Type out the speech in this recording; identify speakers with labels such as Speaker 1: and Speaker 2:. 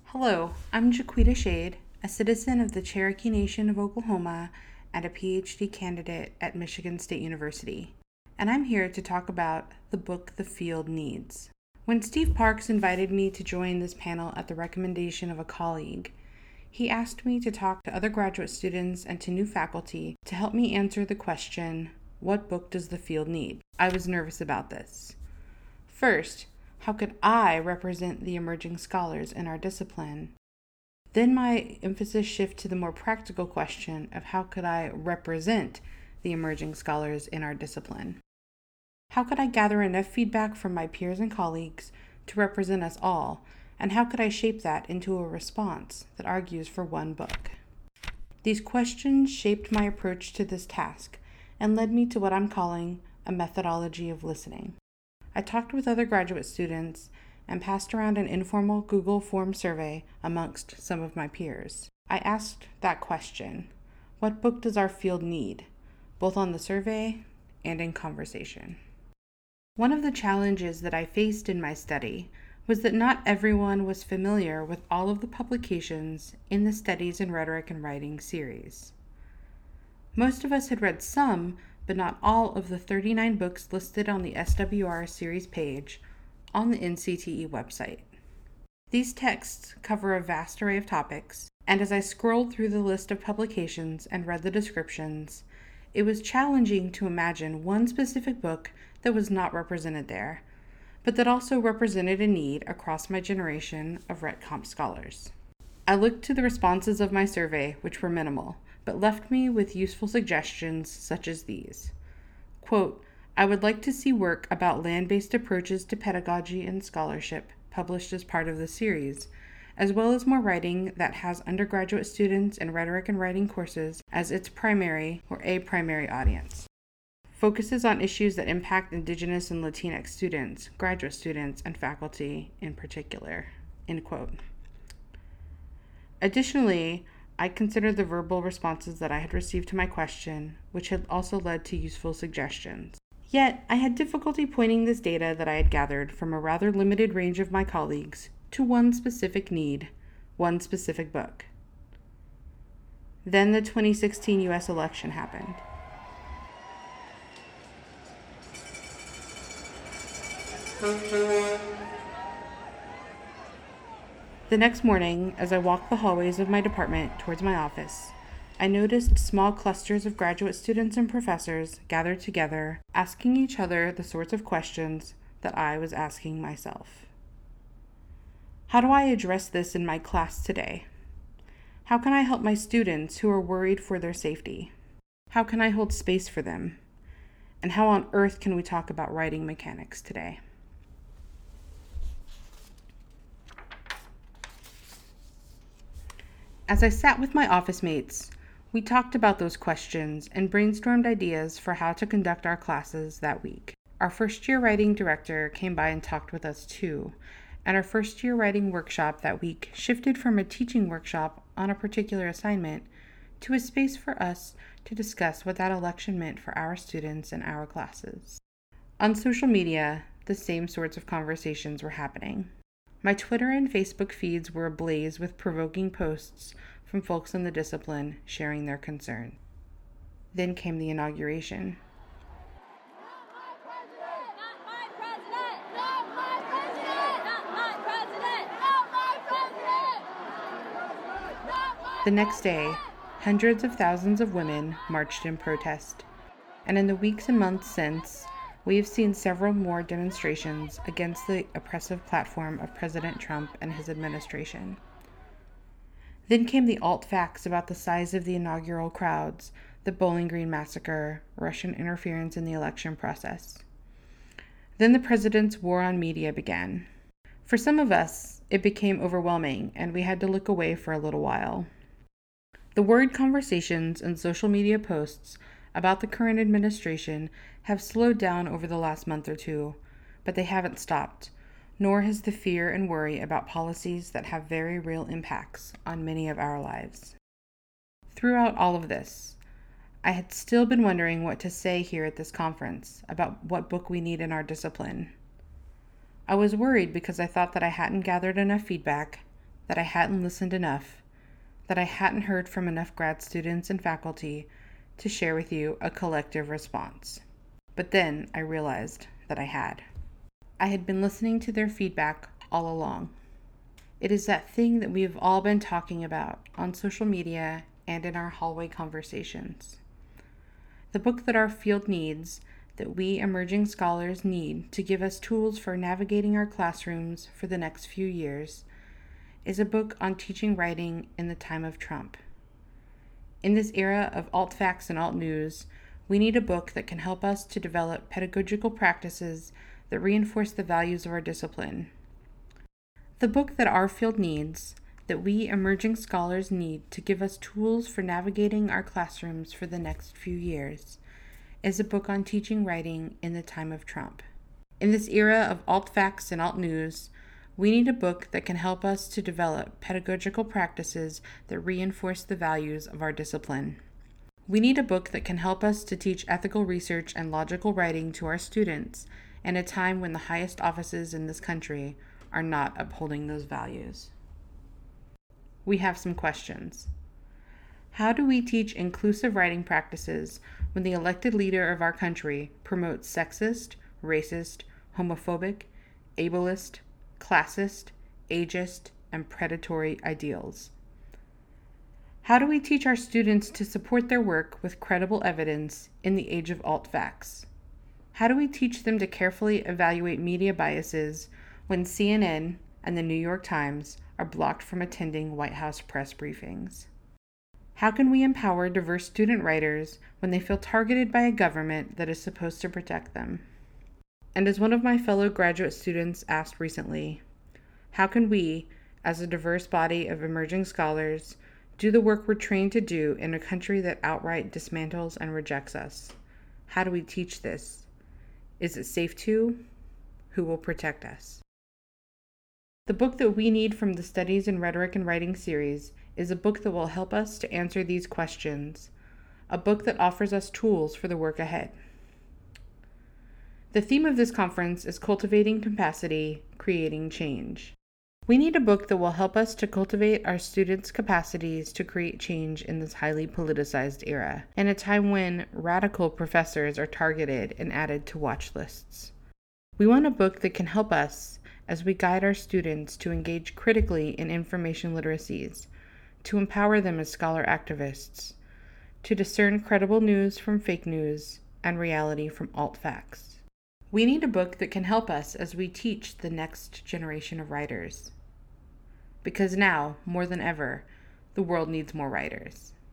Speaker 1: Hello, I'm Jaquita Shade, a citizen of the Cherokee Nation of Oklahoma and a PhD candidate at Michigan State University, and I'm here to talk about the book The Field Needs. When Steve Parks invited me to join this panel at the recommendation of a colleague, he asked me to talk to other graduate students and to new faculty to help me answer the question, what book does the field need? I was nervous about this. First, how could I represent the emerging scholars in our discipline? Then my emphasis shifted to the more practical question of how could I represent the emerging scholars in our discipline? How could I gather enough feedback from my peers and colleagues to represent us all, and how could I shape that into a response that argues for one book? These questions shaped my approach to this task and led me to what I'm calling a methodology of listening. I talked with other graduate students and passed around an informal Google Form survey amongst some of my peers. I asked that question, what book does our field need, both on the survey and in conversation? One of the challenges that I faced in my study was that not everyone was familiar with all of the publications in the Studies in Rhetoric and Writing series. Most of us had read some, but not all of the 39 books listed on the SWR series page on the NCTE website. These texts cover a vast array of topics, and as I scrolled through the list of publications and read the descriptions, it was challenging to imagine one specific book that was not represented there, but that also represented a need across my generation of Rhet Comp scholars. I looked to the responses of my survey, which were minimal, but left me with useful suggestions such as these. Quote, I would like to see work about land-based approaches to pedagogy and scholarship published as part of the series, as well as more writing that has undergraduate students in rhetoric and writing courses as its primary or a primary audience. Focuses on issues that impact Indigenous and Latinx students, graduate students, and faculty in particular. End quote. Additionally, I considered the verbal responses that I had received to my question, which had also led to useful suggestions. Yet, I had difficulty pointing this data that I had gathered from a rather limited range of my colleagues to one specific need, one specific book. Then the 2016 U.S. election happened. The next morning, as I walked the hallways of my department towards my office, I noticed small clusters of graduate students and professors gathered together, asking each other the sorts of questions that I was asking myself. How do I address this in my class today? How can I help my students who are worried for their safety? How can I hold space for them? And how on earth can we talk about writing mechanics today? As I sat with my office mates, we talked about those questions and brainstormed ideas for how to conduct our classes that week. Our first-year writing director came by and talked with us too, and our first-year writing workshop that week shifted from a teaching workshop on a particular assignment to a space for us to discuss what that election meant for our students and our classes. On social media, the same sorts of conversations were happening. My Twitter and Facebook feeds were ablaze with provoking posts from folks in the discipline sharing their concern. Then came the inauguration. The next day, hundreds of thousands of women marched in protest, and in the weeks and months since, we have seen several more demonstrations against the oppressive platform of President Trump and his administration. Then came the alt facts about the size of the inaugural crowds, the Bowling Green massacre, Russian interference in the election process. Then the president's war on media began. For some of us, it became overwhelming, and we had to look away for a little while. The worried conversations and social media posts about the current administration have slowed down over the last month or two, but they haven't stopped, nor has the fear and worry about policies that have very real impacts on many of our lives. Throughout all of this, I had still been wondering what to say here at this conference about what book we need in our discipline. I was worried because I thought that I hadn't gathered enough feedback, that I hadn't listened enough, that I hadn't heard from enough grad students and faculty to share with you a collective response. But then I realized that I had. I had been listening to their feedback all along. It is that thing that we have all been talking about on social media and in our hallway conversations. The book that our field needs, that we emerging scholars need to give us tools for navigating our classrooms for the next few years, is a book on teaching writing in the time of Trump. In this era of alt facts and alt news, we need a book that can help us to develop pedagogical practices that reinforce the values of our discipline. The book that our field needs, that we emerging scholars need to give us tools for navigating our classrooms for the next few years, is a book on teaching writing in the time of Trump. In this era of alt facts and alt news, we need a book that can help us to develop pedagogical practices that reinforce the values of our discipline. We need a book that can help us to teach ethical research and logical writing to our students in a time when the highest offices in this country are not upholding those values. We have some questions. How do we teach inclusive writing practices when the elected leader of our country promotes sexist, racist, homophobic, ableist, classist, ageist, and predatory ideals? How do we teach our students to support their work with credible evidence in the age of alt facts? How do we teach them to carefully evaluate media biases when CNN and the New York Times are blocked from attending White House press briefings? How can we empower diverse student writers when they feel targeted by a government that is supposed to protect them? And as one of my fellow graduate students asked recently, how can we, as a diverse body of emerging scholars, do the work we're trained to do in a country that outright dismantles and rejects us? How do we teach this? Is it safe to? Who will protect us? The book that we need from the Studies in Rhetoric and Writing series is a book that will help us to answer these questions, a book that offers us tools for the work ahead. The theme of this conference is Cultivating Capacity, Creating Change. We need a book that will help us to cultivate our students' capacities to create change in this highly politicized era, in a time when radical professors are targeted and added to watch lists. We want a book that can help us as we guide our students to engage critically in information literacies, to empower them as scholar activists, to discern credible news from fake news and reality from alt facts. We need a book that can help us as we teach the next generation of writers. Because now, more than ever, the world needs more writers.